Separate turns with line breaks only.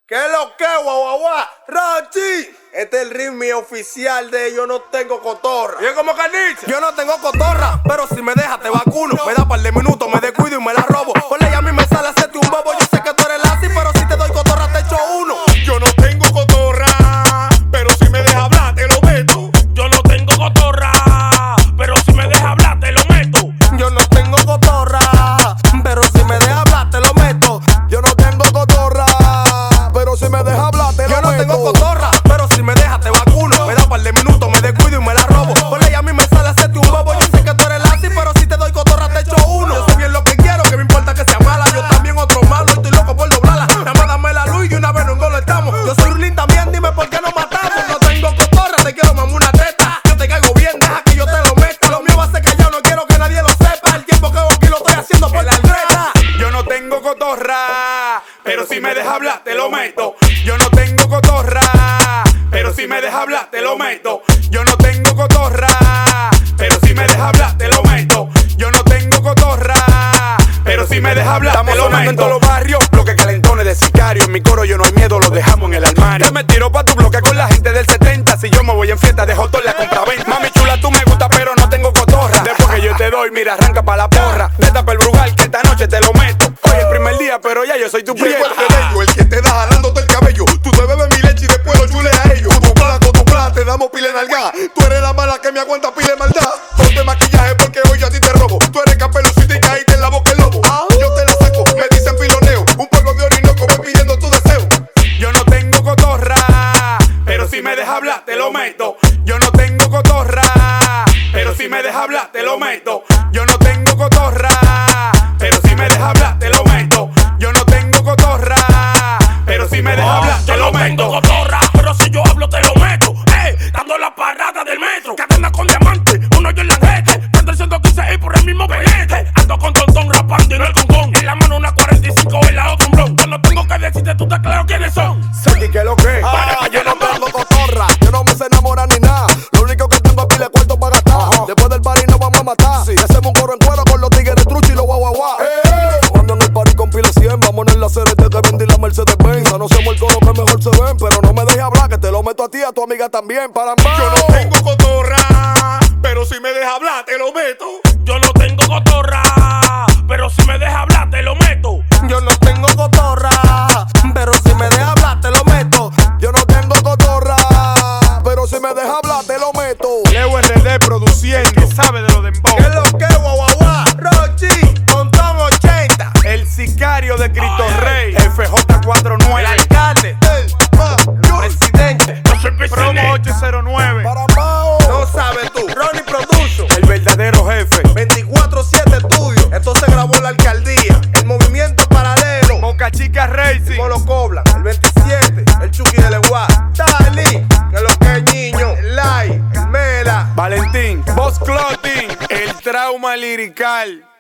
¿Qué es lo que, guau? Rochi, este es el ritmo oficial de Yo No Tengo Cotorra.
Y es como carnice.
Yo no tengo cotorra, pero si me dejas te vacuno. Me da par de minutos, me descuido y me la robo. Por ley a mí me sale hacerte un bobo. Yo sé que tú eres lazy, pero si te doy cotorra te echo uno.
Yo no tengo cotorra, pero si me dejas hablar te lo meto.
Yo no tengo cotorra, pero si me dejas hablar te lo meto.
Yo no tengo cotorra, pero si me dejas hablar te lo meto.
Yo no tengo cotorra, pero si me dejas hablar te lo
Yo no
meto.
tengo cotorra, pero si me dejas te vacuno. Me da par de minutos, me descuido y me la robo. Por ley a mí me sale hacerte un bobo. Yo sé que tú eres lazy, pero si te doy cotorra te echo uno. Yo sé bien lo que quiero, que me importa que sea mala. Yo también otro malo, estoy loco por doblarla. Nada más dame la luz y de una vez nos estamos. Yo soy Rulín también, dime por qué nos matamos. No tengo cotorra, te quiero mamar una teta. Yo te caigo bien, deja que yo te lo meta. Lo mío va a ser callado, no quiero que nadie lo sepa. El tiempo que hago aquí lo estoy haciendo por la algreta.
Yo no tengo cotorra, pero si me dejas hablar te lo meto. Yo no tengo cotorra, pero si me dejas hablar te lo meto. Yo no tengo cotorra, pero si me dejas hablar te lo meto. Yo no tengo cotorra, pero si me dejas hablar te lo meto. En todos los barrios, bloque calentones de sicario. En mi coro yo no hay miedo, lo dejamos en el armario. Que me tiro pa' tu bloque con la gente del 70. Si yo me voy en fiesta, dejo toda la compra-venta. Mami chula, tú me gusta, pero no tengo cotorra. Después que yo te doy, mira, arranca pa' la porra. Destapa el brugal, que esta noche te lo meto. Hoy es el primer día, pero ya yo soy tu prieto.
El que te da jalándote el cabello. Tú te bebes mi leche y después lo chules a ellos. Con tu plan, te damos pile en alga. Tú eres la mala que me aguanta pile de maldad. Ponte maquillaje porque hoy yo a ti te robo. Tú eres capelucita y caíste en la boca el lobo. Yo te la saco, me dicen piloneo. Un polvo de orinoco me pidiendo tu deseo.
Yo no tengo cotorra, pero si me dejas hablar te lo meto. Yo no tengo cotorra, pero si me dejas hablar te lo meto. Yo no tengo cotorra, pero si me dejas hablar te lo meto. Yo no tengo cotorra, pero si me dejas hablar te lo
Yo no tengo
meto.
cotorra, pero si yo hablo te lo meto. Dando la parada del metro. Cadena con diamante, uno yo en la jete. Prendo el 115 y por el mismo pelete. Ando con tontón rapando y no el concón. En la mano una 45, en la otra un blon. Yo no tengo que decirte, tú estás claro quiénes son.
Saki, ¿qué es lo que?
Yo no tengo cotorra, yo no me sé enamorar ni nada. Lo único que tengo es pile cuarto para gastar. Después del party nos vamos a matar. Y hacemos un coro en cuero con los tigres truchi y los guau. Cuando en el party con pile 100, vamos en la CRT que vendí la Mercedes Benz. No somos el coro que mejor se ven, pero no me dejes hablar que te lo meto a ti y a tu amiga también. Para
Yo no tengo cotorra, pero si me dejas hablar te lo meto.
Yo no tengo cotorra, pero si me dejas hablar te lo meto.
Yo no tengo cotorra, pero si me dejas hablar te lo meto.
Yo no tengo cotorra, pero si me dejas hablar te lo meto.
Leo RD produciendo, que sabe de lo de
¿Qué es lo que, guau? Rochi, Montón 80.
el sicario de Cristo Rey, FJ49,
El alcalde, presidente,
No soy
promo
PCN.
809,
Para Mao.
no sabes tú. Ronnie Production,
el verdadero jefe.
24/7 estudio. Esto se grabó en la alcaldía. El movimiento paralelo.
Boca Chica Racing,
Molo Coblan, el 27. El Chucky de Lenguá. Dali, que lo que es niño. El Lai, el Mela.
Valentín, Boss Clothing, el trauma lirical.